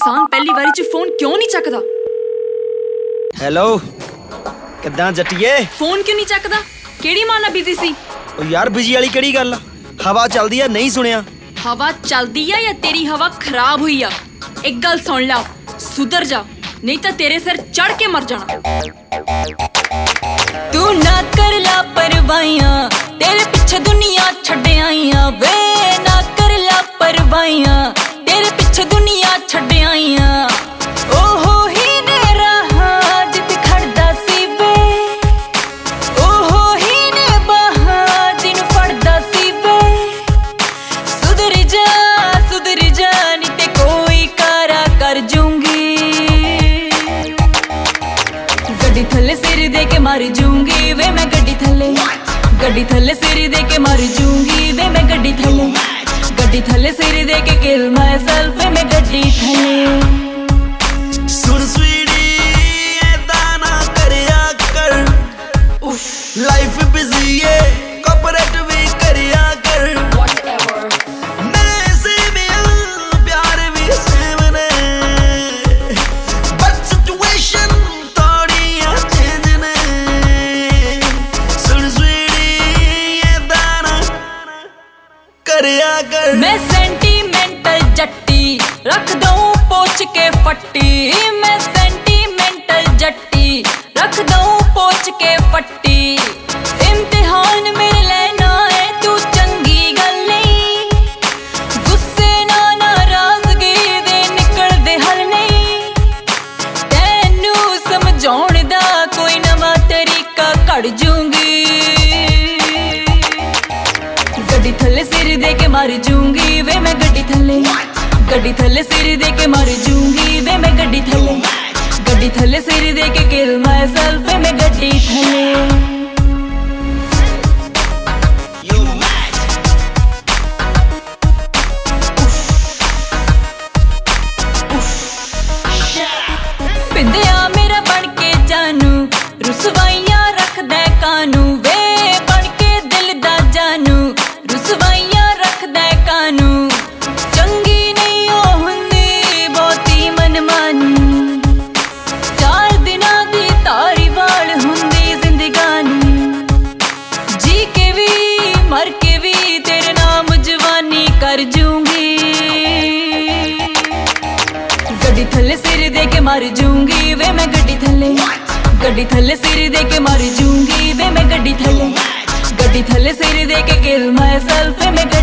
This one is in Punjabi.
ਇਨਸਾਨ ਪਹਿਲੀ ਵਾਰੀ ਚ ਫੋਨ ਕਿਉਂ ਨਹੀਂ ਚੱਕਦਾ? ਹੈਲੋ, ਕਿੱਦਾਂ ਜੱਟੀਏ? ਫੋਨ ਕਿਉਂ ਨਹੀਂ ਚੱਕਦਾ? ਕਿਹੜੀ ਮਾਂ ਨਾਲ ਬਿਜ਼ੀ ਸੀ? ਓ ਯਾਰ ਬਿਜ਼ੀ ਵਾਲੀ ਕਿਹੜੀ ਗੱਲ ਆ? ਹਵਾ ਚੱਲਦੀ ਆ, ਨਹੀਂ ਸੁਣਿਆ? ਹਵਾ ਚੱਲਦੀ ਆ ਜਾਂ ਤੇਰੀ ਹਵਾ ਖਰਾਬ ਹੋਈ ਆ? ਇੱਕ ਗੱਲ ਸੁਣ ਲਾ, ਸੁਧਰ ਜਾ, ਨਹੀਂ ਤਾਂ ਤੇਰੇ ਸਿਰ ਚੜ ਕੇ ਮਰ ਜਾਣਾ। ਤੂੰ ਨਾ ਕਰ ਲਾਪਰਵਾਹੀਆਂ, ਤੇਰੇ ਪਿੱਛੇ ਦੁਨੀਆ ਛੱਡ ਆਈਆਂ ਵੇ। ਨਾ ਕਰ ਲਾਪਰਵਾਹੀਆਂ, ਤੇਰੇ ਪਿੱਛੇ ਦੁਨੀਆ ਛੱਡ ਆਈਆਂ। ਓਹੋ ਹੀ ਨੇ ਰਾਹਾਂ ਜਿੱਥੇ ਖੜਦਾ ਸੀ ਵੇ, ਓਹੋ ਹੀ ਨੇ ਬਾਹਾਂ ਜਿਹਨੂੰ ਫੜਦਾ ਸੀ ਵੇ। ਸੁਧਰ ਜਾ ਨੀ ਤੇ ਕੋਈ ਕਾਰਾ ਕਰ ਜੂੰਗੀ। ਗੱਡੀ ਥੱਲੇ ਸਿਰ ਦੇ ਕੇ ਮਰ ਜੂੰਗੀ ਵੇ ਮੈਂ, ਗੱਡੀ ਥੱਲੇ ਸਿਰ ਦੇ ਕੇ ਮਰ ਜੂੰਗੀ ਵੇ ਮੈਂ। ਗੱਡੀ ਥੱਲੇ ਸਿਰ ਦੇ ਕੇ ਕਿਲ ਮਾਈਸੈਲਫ ਵੇ ਮੈਂ, ਗੱਡੀ ਥੱਲੇ। ਸੁਣ ਸਵੀਟੀ ਏਦਾਂ ਨਾ ਕਰਿਆ ਕਰ, ਲਾਈਫ ਬਿਜ਼ੀ ਏ, ਕੋਆਪਰੇਟ ਵੀ ਕਰਿਆ ਕਰ। ਮੈਂ ਸੇਮ ਆ, ਪਿਆਰ ਵੀ ਸੇਮ ਨੇ, ਬਟ ਸਿਚੁਏਸ਼ਨ ਥੋੜੀਆਂ ਚੇਂਜ ਨੇ। ਸੁਣ ਸਵੀਟੀ ਏਦਾਂ ਨਾ ਕਰਿਆ ਕਰ। ਮੈਂ ਸੈਂਟੀਮੈਂਟਲ ਜੱਟੀ, ਰੱਖ ਦਊਂ ਪੋਚ ਕੇ ਫੱਟੀ। ਮੈਂ ਸੈਂਟੀਮੈਂਟਲ ਜੱਟੀ, ਰੱਖ ਦਊਂ ਪੋਚ ਕੇ ਫੱਟੀ। ਇਮਤਿਹਾਨ ਮੇਰੇ ਲੈਣਾ ਏ ਤੂੰ ਚੰਗੀ ਗੱਲ ਨਹੀਂ, ਗੁੱਸੇ ਨਾਲ ਨਾਰਾਜ਼ਗੀ ਦੇ ਨਿਕਲਦੇ ਹੱਲ ਨਹੀਂ। ਤੈਨੂੰ ਸਮਝਾਉਣ ਦਾ ਕੋਈ ਨਵਾਂ ਤਰੀਕਾ ਕੱਢ ਜੂੰਗੀ। ਗੱਡੀ ਥੱਲੇ ਸਿਰ ਦੇ ਕੇ ਮਰ ਜੂੰਗੀ ਵੇ ਮੈਂ, ਗੱਡੀ ਥੱਲੇ ਸਿਰ ਦੇ ਕੇ ਮਰ ਜੂੰਗੀ ਵੇ ਮੈਂ। ਗੱਡੀ ਥੱਲੇ ਸਿਰ ਦੇ ਕੇ ਕਿਲ ਮਾਈਸੈਲਫ ਵੇ ਮੈਂ, ਗੱਡੀ ਥੱਲੇ। ਪਿੰਦਿਆ ਮੇਰਾ ਬਣ ਕੇ ਜਾਨੂ, ਰੁਸਵਾਈਆਂ ਰੱਖਦਾ ਕਾਨੂੰ ਵੇ। ਬਣ ਕੇ ਦਿਲ ਦਾ ਜਾਨੂ, ਰੁਸਵਾਈਆਂ ਰੱਖਦਾ ਕਾਨੂੰ। ਚੰਗੀ ਨਹੀਂ ਉਹ ਹੁੰਦੀ ਬਹੁਤੀ ਮਨਮਾਨੀ, 4 ਦਿਨਾਂ ਦੀ ਧਾਰੀਵਾਲ ਹੁੰਦੀ ਜ਼ਿੰਦਗਾਨੀ। ਜੀ ਕੇ ਵੀ ਮਰ ਕੇ ਵੀ ਤੇਰੇ ਨਾਮ ਜਵਾਨੀ ਕਰ ਜੂੰਗੀ। ਗੱਡੀ ਥੱਲੇ ਸਿਰ ਦੇ ਕੇ ਮਰ ਜੂੰਗੀ ਵੇ ਮੈਂ, ਗੱਡੀ ਥੱਲੇ ਸਿਰ ਦੇ ਕੇ ਮਰ ਜੂੰਗੀ ਵੇ ਮੈਂ। ਗੱਡੀ ਥੱਲੇ ਸਿਰ ਦੇ ਕੇ ਕਿਲ ਮਾਈਸੈਲਫ ਵੇ ਮੈਂ।